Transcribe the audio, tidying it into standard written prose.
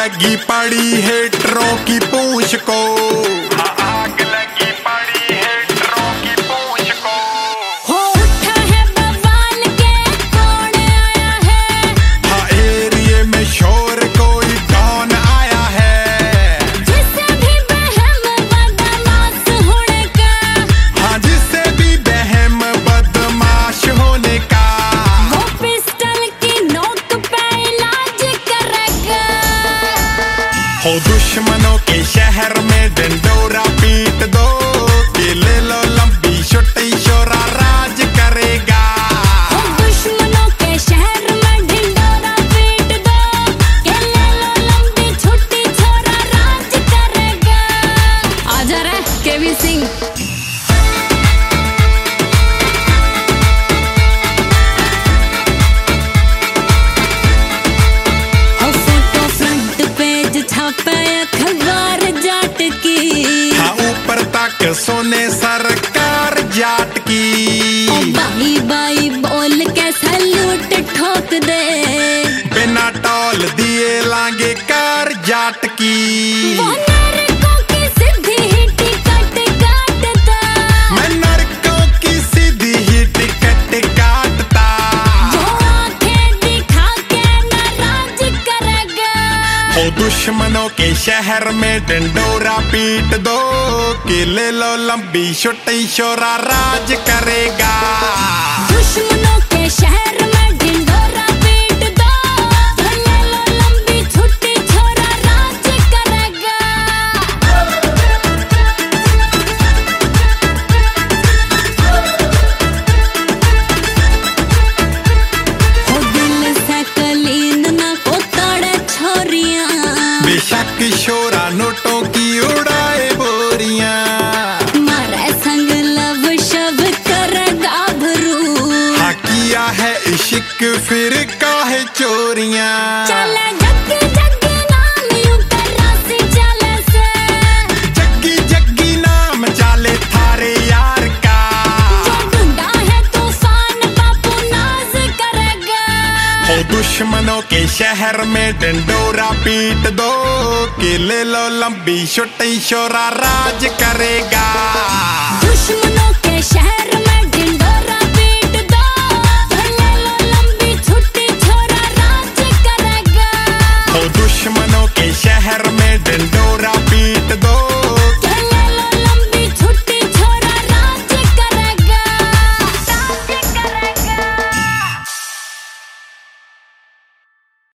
लगी पड़ी हेटरों की पूंछ को, आग लगी पड़ी हेटरों की पूंछ को। हो उठा है बवाल के कौन आया है, हाँ एरिये में शोर कोई डॉन आया है, जिसे भी बहम बदमाश होने का, हाँ जिससे भी बहम बदमाश होने का, वो पिस्टल की नोक पे इलाज करेगा। हो दुश्मनों के शहर में डंडोरा पीट दो, कि ले लो लंबी छोटी शोरा राज करेगा। हो दुश्मनों के शहर में ढिंडोरा पीट दो, कि ले लो लंबी छुट्टी छोरा राज करेगा। आजा रे K V Singh. Photo front page छापे अखबार जाट की, हाँ ऊपर तक सोने सरकार जाट की, ओ बाई बाई बोल के सैल्यूट ठोक दे, बिना टॉल दिए लांगे कार जाट की। वो नरकों की सीधी ही टिकट काटता, मैं नरकों की सीधी ही टिकट काटता, जो आंखें दिखा के नाराज करेगा। हो दुश्मनों के शहर में डंडोरा पीट दो, कि ले लो लंबी छोटी शोरा राज करेगा। दुश्मनों के शहर में ढिंडोरा पीट दो, तो ले लो लंबी छुट्टी छोरा राज करेगा। हो दिल से कलीन ना को तड़े छोरियां, बेशक शोरा नोटों की उड़ाए बोरियां, मारे संग लव शव कर गाभरू, हाँ किया है इश्क फिर काहे चोरियां। चले जग्गी जग्गी नाम यूं करासी चले से, जग्गी जग्गी नाम चाले थारे यार का, जो ढूंढा है तूफान बापू नाज करेगा। हो दुश्मनों के शहर में डंडोरा पीट दो, कि ले लो लंबी छोटी शोरा राज करेगा। दुश्मनों के शहर